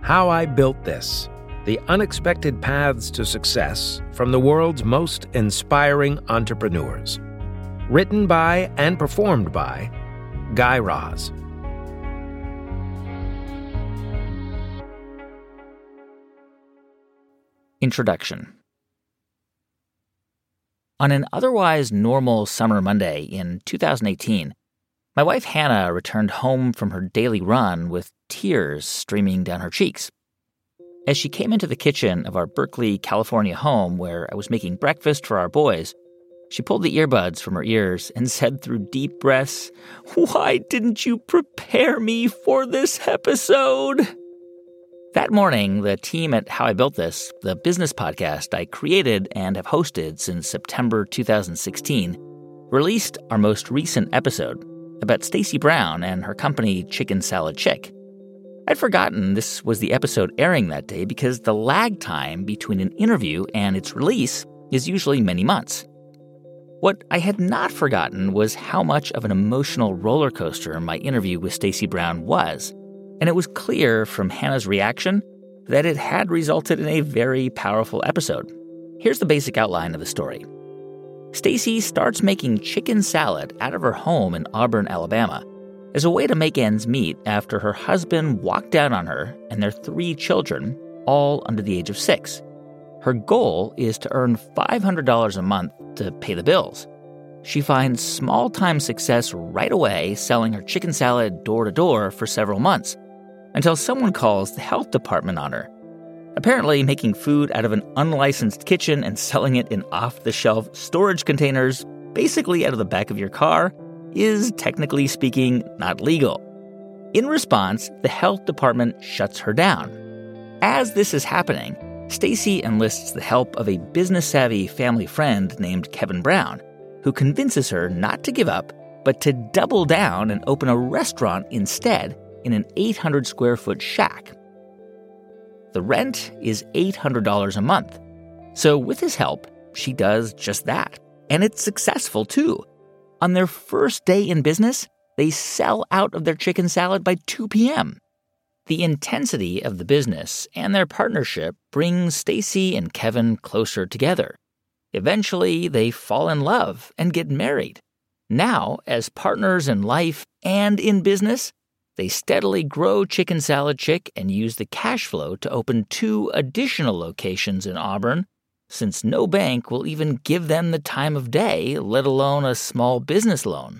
How I Built This: The Unexpected Paths to Success from the World's Most Inspiring Entrepreneurs. Written by and performed by Guy Raz. Introduction. On an otherwise normal summer Monday in 2018, my wife Hannah returned home from her daily run with tears streaming down her cheeks. As she came into the kitchen of our Berkeley, California home where I was making breakfast for our boys, she pulled the earbuds from her ears and said through deep breaths, "Why didn't you prepare me for this episode?" That morning, the team at How I Built This, the business podcast I created and have hosted since September 2016, released our most recent episode about Stacy Brown and her company Chicken Salad Chick. I'd forgotten this was the episode airing that day because the lag time between an interview and its release is usually many months. What I had not forgotten was how much of an emotional roller coaster my interview with Stacy Brown was, and it was clear from Hannah's reaction that it had resulted in a very powerful episode. Here's the basic outline of the story. Stacy starts making chicken salad out of her home in Auburn, Alabama, as a way to make ends meet after her husband walked out on her and their 3 children, all under the age of 6. Her goal is to earn $500 a month to pay the bills. She finds small-time success right away selling her chicken salad door-to-door for several months, until someone calls the health department on her. Apparently, making food out of an unlicensed kitchen and selling it in off-the-shelf storage containers, basically out of the back of your car, is, technically speaking, not legal. In response, the health department shuts her down. As this is happening, Stacy enlists the help of a business-savvy family friend named Kevin Brown, who convinces her not to give up, but to double down and open a restaurant instead in an 800-square-foot shack. The rent is $800 a month. So with his help, she does just that. And it's successful, too. On their first day in business, they sell out of their chicken salad by 2 p.m. The intensity of the business and their partnership brings Stacy and Kevin closer together. Eventually, they fall in love and get married. Now, as partners in life and in business, they steadily grow Chicken Salad Chick and use the cash flow to open 2 additional locations in Auburn, since no bank will even give them the time of day, let alone a small business loan.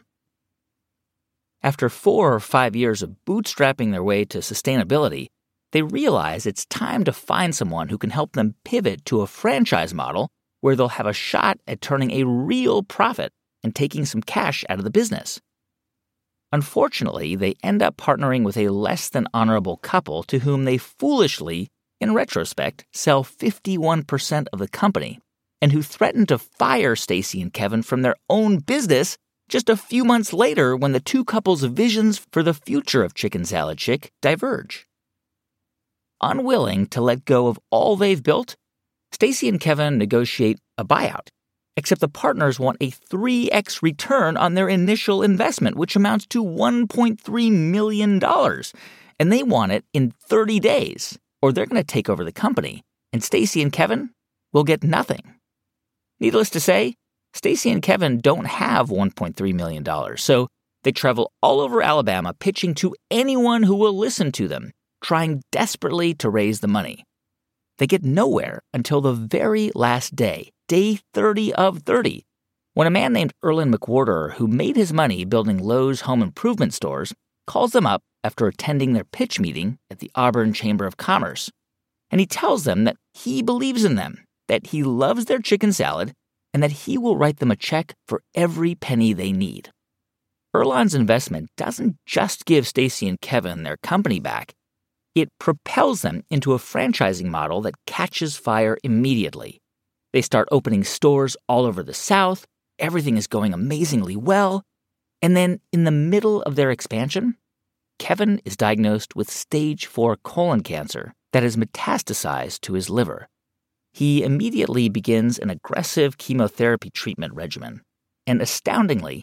After 4 or 5 years of bootstrapping their way to sustainability, they realize it's time to find someone who can help them pivot to a franchise model where they'll have a shot at turning a real profit and taking some cash out of the business. Unfortunately, they end up partnering with a less than honorable couple to whom they foolishly, in retrospect, sell 51% of the company, and who threaten to fire Stacy and Kevin from their own business just a few months later when the 2 couples' visions for the future of Chicken Salad Chick diverge. Unwilling to let go of all they've built, Stacy and Kevin negotiate a buyout. Except the partners want a 3x return on their initial investment, which amounts to $1.3 million. And they want it in 30 days, or they're going to take over the company, and Stacy and Kevin will get nothing. Needless to say, Stacy and Kevin don't have $1.3 million, so they travel all over Alabama pitching to anyone who will listen to them, trying desperately to raise the money. They get nowhere until the very last day, day 30 of 30, when a man named Erlen McWhorter, who made his money building Lowe's home improvement stores, calls them up after attending their pitch meeting at the Auburn Chamber of Commerce. And he tells them that he believes in them, that he loves their chicken salad, and that he will write them a check for every penny they need. Erlen's investment doesn't just give Stacy and Kevin their company back. It propels them into a franchising model that catches fire immediately. They start opening stores all over the South. Everything is going amazingly well. And then, in the middle of their expansion, Kevin is diagnosed with stage 4 colon cancer that has metastasized to his liver. He immediately begins an aggressive chemotherapy treatment regimen. And astoundingly,